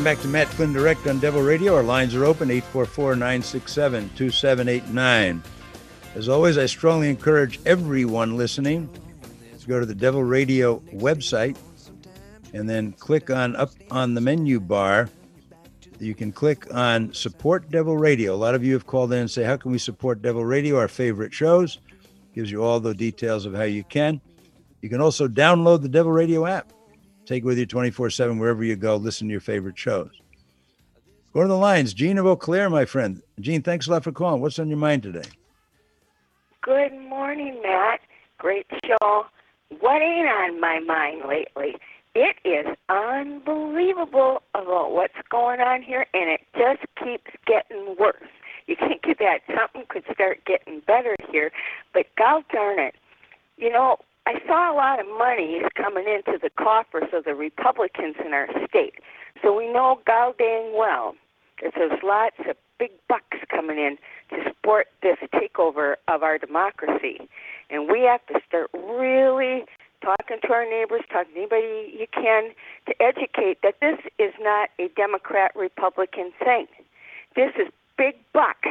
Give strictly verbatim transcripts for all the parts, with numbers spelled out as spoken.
back to Matt Flynn Direct on Devil Radio. Our lines are open, eight four four, nine six seven, two seven eight nine. As always, I strongly encourage everyone listening to go to the Devil Radio website and then click on up on the menu bar. You can click on Support Devil Radio. A lot of you have called in and say, how can we support Devil Radio, our favorite shows? Gives you all the details of how you can. You can also download the Devil Radio app. Take it with you twenty-four seven wherever you go. Listen to your favorite shows. Go to the lines. Gene of Eau Claire, my friend. Gene, thanks a lot for calling. What's on your mind today? Good morning, Matt. Great show. What ain't on my mind lately? It is unbelievable about what's going on here, and it just keeps getting worse. You think that something could start getting better here, but God darn it. You know, I saw a lot of money coming into the coffers of the Republicans in our state. So we know God dang well that there's lots of big bucks coming in to support this takeover of our democracy. And we have to start really talking to our neighbors, talking to anybody you can to educate that this is not a Democrat-Republican thing. This is big bucks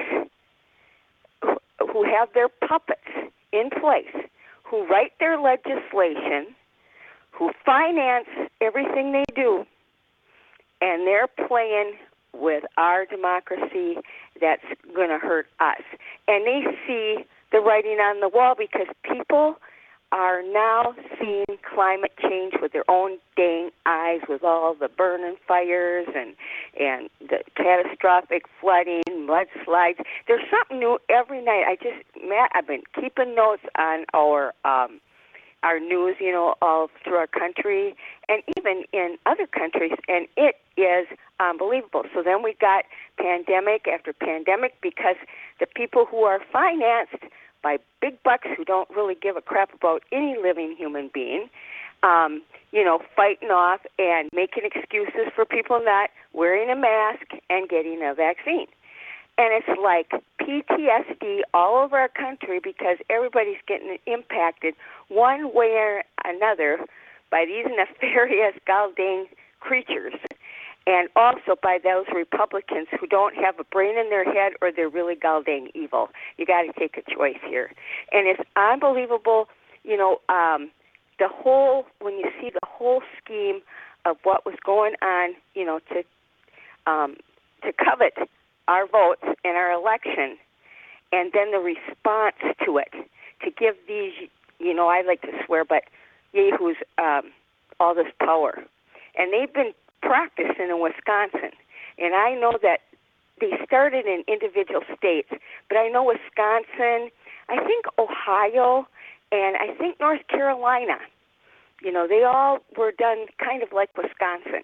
who have their puppets in place, who write their legislation, who finance everything they do, and they're playing with our democracy that's going to hurt us. And they see the writing on the wall because people are now seeing climate change with their own dang eyes, with all the burning fires and and the catastrophic flooding, mudslides. There's something new every night. I just, Matt, I've been keeping notes on our um, our news, you know, all through our country and even in other countries, and it is unbelievable. So then we got pandemic after pandemic because the people who are financed by big bucks who don't really give a crap about any living human being, um, you know, fighting off and making excuses for people not wearing a mask and getting a vaccine. And it's like P T S D all over our country because everybody's getting impacted one way or another by these nefarious goddamn creatures. And also by those Republicans who don't have a brain in their head or they're really goddamn evil. You got to take a choice here. And it's unbelievable, you know, um, the whole, when you see the whole scheme of what was going on, you know, to um, to covet our votes in our election, and then the response to it, to give these, you know, I like to swear, but yahoos um, all this power. And they've been practicing in Wisconsin. And I know that they started in individual states, but I know Wisconsin, I think Ohio, and I think North Carolina, you know, they all were done kind of like Wisconsin,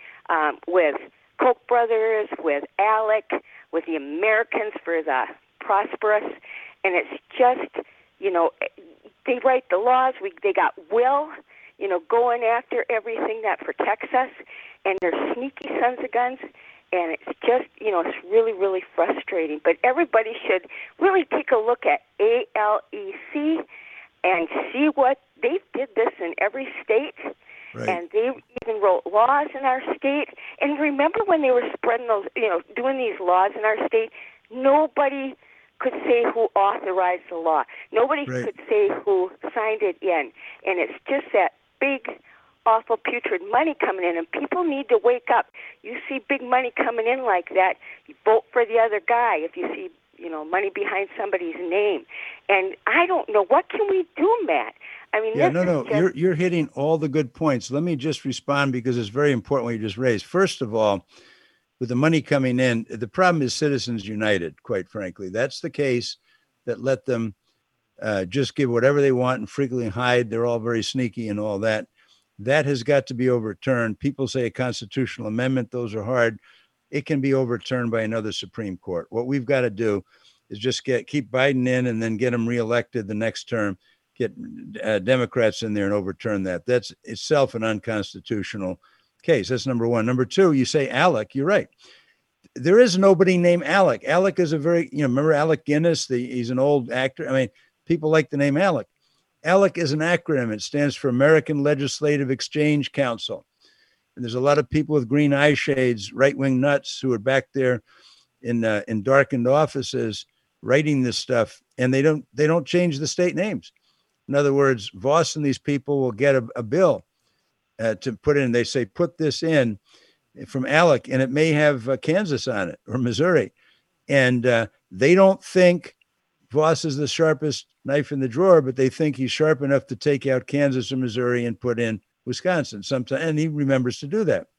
um, with Koch brothers, with ALEC, with the Americans for the Prosperous, and it's just, you know, they write the laws. We they got will, you know, going after everything that protects us, and they're sneaky sons of guns, and it's just, you know, it's really, really frustrating. But everybody should really take a look at A L E C and see what they did this in every state. Right. And they even wrote laws in our state. And remember when they were spreading those, you know, doing these laws in our state, nobody could say who authorized the law. Nobody right. could say who signed it in. And it's just that big, awful, putrid money coming in. And people need to wake up. You see big money coming in like that, you vote for the other guy if you see, you know, money behind somebody's name. And I don't know, what can we do, Matt? I mean, yeah, no, no, just... you're you're hitting all the good points. Let me just respond because it's very important what you just raised. First of all, with the money coming in, the problem is Citizens United, quite frankly. That's the case that let them uh, just give whatever they want and frequently hide. They're all very sneaky and all that. That has got to be overturned. People say a constitutional amendment. Those are hard. It can be overturned by another Supreme Court. What we've got to do is just get keep Biden in and then get him reelected the next term. Get uh, Democrats in there and overturn that. That's itself an unconstitutional case. That's number one. Number two, you say Alec. You're right. There is nobody named Alec. Alec is a very, you know, remember Alec Guinness? The, he's an old actor. I mean, people like the name Alec. Alec is an acronym. It stands for American Legislative Exchange Council. And there's a lot of people with green eye shades, right-wing nuts who are back there in uh, in darkened offices writing this stuff, and they don't they don't change the state names. In other words, Voss and these people will get a, a bill uh, to put in. They say, put this in from Alec, and it may have uh, Kansas on it or Missouri. And uh, they don't think Voss is the sharpest knife in the drawer, but they think he's sharp enough to take out Kansas or Missouri and put in Wisconsin sometime. And he remembers to do that.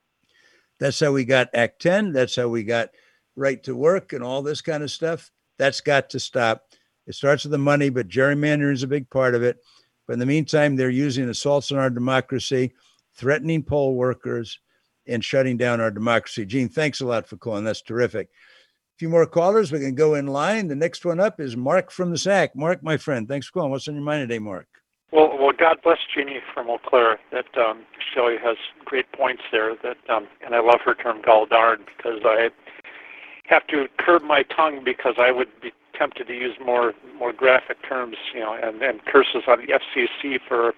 That's how we got Act ten. That's how we got right to work and all this kind of stuff. That's got to stop. It starts with the money, but gerrymandering is a big part of it. But in the meantime, they're using assaults on our democracy, threatening poll workers, and shutting down our democracy. Gene, thanks a lot for calling. That's terrific. A few more callers. We can go in line. The next one up is Mark from the S A C. Mark, my friend, thanks for calling. What's on your mind today, Mark? Well, well, God bless Jeannie from Eau Claire. That um, Shelley has great points there. That um, and I love her term "gall darn" because I have to curb my tongue because I would be tempted to use more more graphic terms, you know, and, and curses on the F C C for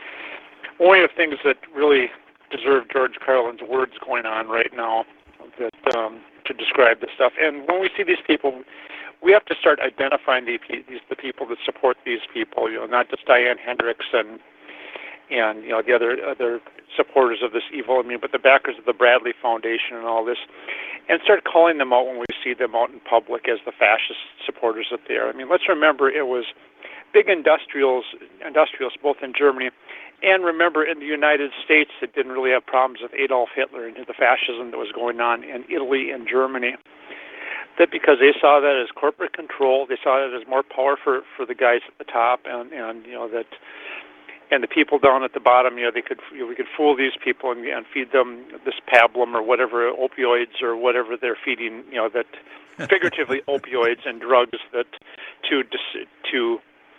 one of the things that really deserve George Carlin's words going on right now. That um, to describe this stuff. And when we see these people, we have to start identifying the, these the people that support these people. You know, not just Diane Hendricks and and you know the other other supporters of this evil. I mean, but the backers of the Bradley Foundation and all this, and start calling them out when we see them out in public as the fascist supporters that they are. I mean, let's remember it was big industrials, industrials both in Germany. And remember, in the United States, that didn't really have problems with Adolf Hitler and the fascism that was going on in Italy and Germany. That because they saw that as corporate control, they saw that as more power for, for the guys at the top, and, and you know that, and the people down at the bottom, you know, they could you know, we could fool these people and, and feed them this pablum or whatever opioids or whatever they're feeding, you know, that figuratively opioids and drugs that to to.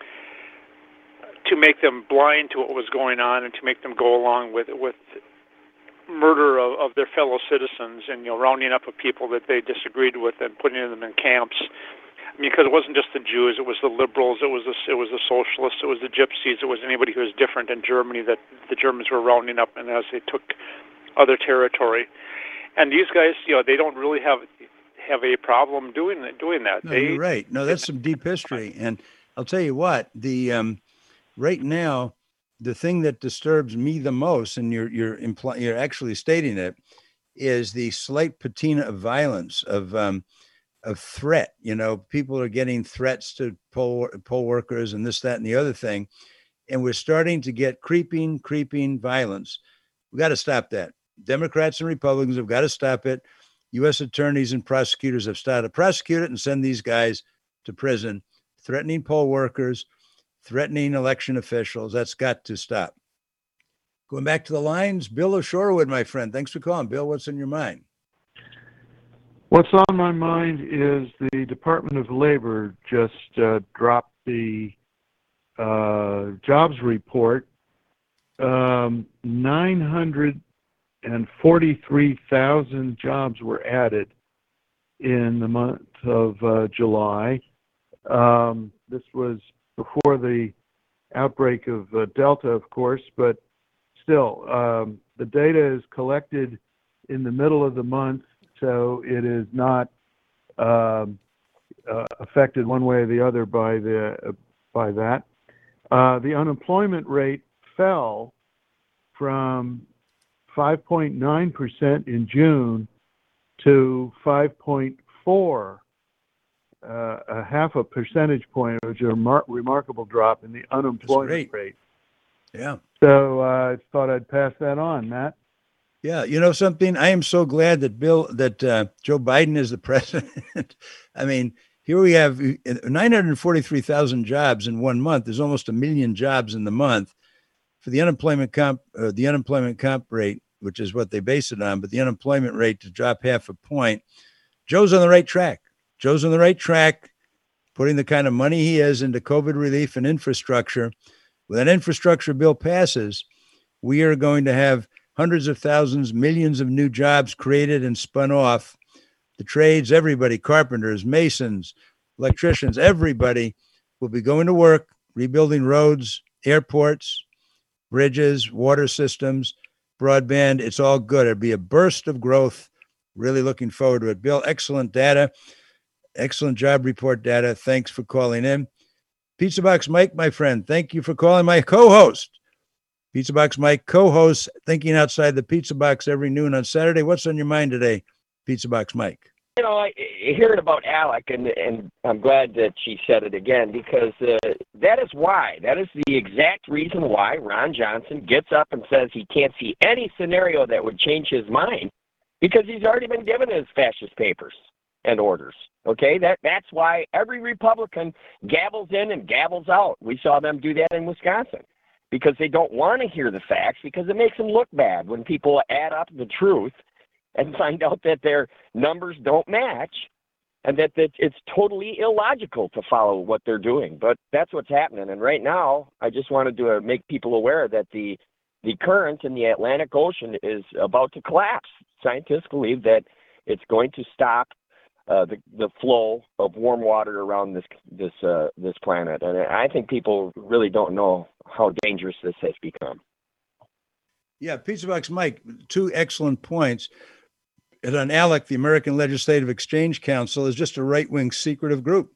to make them blind to what was going on and to make them go along with with murder of, of their fellow citizens and, you know, rounding up of people that they disagreed with and putting them in camps. I mean, because it wasn't just the Jews, it was the liberals, it was the, it was the socialists, it was the gypsies, it was anybody who was different in Germany that the Germans were rounding up and as they took other territory. And these guys, you know, they don't really have have a problem doing doing that. No, they, you're right. No, that's some deep history. And I'll tell you what, the um, right now, the thing that disturbs me the most, and you're you're impl- you're actually stating it, is the slight patina of violence, of um, of threat. You know, people are getting threats to poll poll workers and this, that, and the other thing, and we're starting to get creeping, creeping violence. We got to stop that. Democrats and Republicans have got to stop it. U S attorneys and prosecutors have started to prosecute it and send these guys to prison, threatening poll workers, threatening election officials. That's got to stop. Going back to the lines, Bill of Shorewood, my friend. Thanks for calling. Bill, what's in your mind? What's on my mind is the Department of Labor just uh, dropped the uh, jobs report. Um, nine hundred forty-three thousand jobs were added in the month of uh, July. Um, this was before the outbreak of uh, Delta, of course, but still, um, the data is collected in the middle of the month, so it is not um, uh, affected one way or the other by the uh, by that. Uh, the unemployment rate fell from five point nine percent in June to five point four. Uh, a half a percentage point, which is a remar- remarkable drop in the unemployment rate. Yeah. So uh, I thought I'd pass that on, Matt. Yeah. You know something? I am so glad that Bill, that uh, Joe Biden is the president. I mean, here we have nine hundred forty-three thousand jobs in one month. There's almost a million jobs in the month. For the unemployment comp, uh, the unemployment comp rate, which is what they base it on, but the unemployment rate to drop half a point, Joe's on the right track. Joe's on the right track, putting the kind of money he has into COVID relief and infrastructure. When that infrastructure bill passes, we are going to have hundreds of thousands, millions of new jobs created and spun off. The trades, everybody, carpenters, masons, electricians, everybody will be going to work, rebuilding roads, airports, bridges, water systems, broadband. It's all good. It'll be a burst of growth. Really looking forward to it. Bill, excellent data. Excellent job report data. Thanks for calling in. Pizza Box Mike, my friend, thank you for calling. My co-host. Pizza Box Mike, co-host, thinking outside the pizza box every noon on Saturday. What's on your mind today, Pizza Box Mike? You know, I, hearing about Alec, and, and I'm glad that she said it again, because uh, that is why, that is the exact reason why Ron Johnson gets up and says he can't see any scenario that would change his mind, because he's already been given his fascist papers and orders. Okay, that that's why every Republican gavels in and gavels out. We saw them do that in Wisconsin, because they don't want to hear the facts, because it makes them look bad when people add up the truth and find out that their numbers don't match, and that, that it's totally illogical to follow what they're doing. But that's what's happening. And right now, I just wanted to uh, make people aware that the the current in the Atlantic Ocean is about to collapse. Scientists believe that it's going to stop uh, the the flow of warm water around this this uh, this planet. And I think people really don't know how dangerous this has become. Yeah, Pizza Box Mike, two excellent points. And on ALEC, the American Legislative Exchange Council is just a right-wing secretive group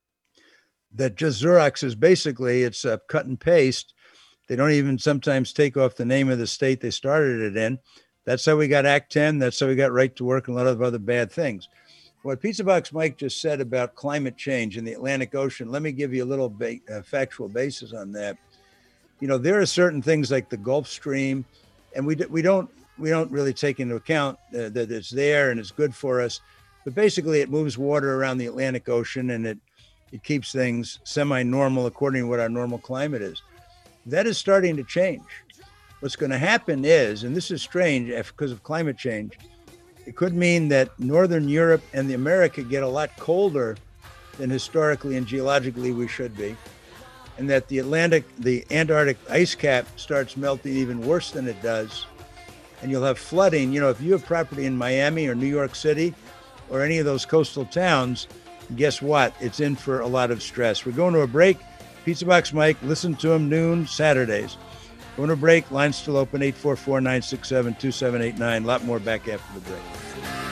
that just Xeroxes. Basically, it's a cut and paste. They don't even sometimes take off the name of the state they started it in. That's how we got Act ten. That's how we got right to work and a lot of other bad things. What Pizza Box Mike just said about climate change in the Atlantic Ocean, let me give you a little ba- uh, factual basis on that. You know, there are certain things like the Gulf Stream, and we d- we don't we don't really take into account uh, that it's there and it's good for us. But basically, it moves water around the Atlantic Ocean, and it it keeps things semi-normal according to what our normal climate is. That is starting to change. What's going to happen is, and this is strange because of climate change, it could mean that Northern Europe and the America get a lot colder than historically and geologically we should be, and that the Atlantic, the Antarctic ice cap starts melting even worse than it does, and you'll have flooding. You know, if you have property in Miami or New York City or any of those coastal towns, guess what? It's in for a lot of stress. We're going to a break. Pizza Box Mike, listen to him noon Saturdays. Going to a break. Line's still open, eight four four, nine six seven, two seven eight nine. A lot more back after the break.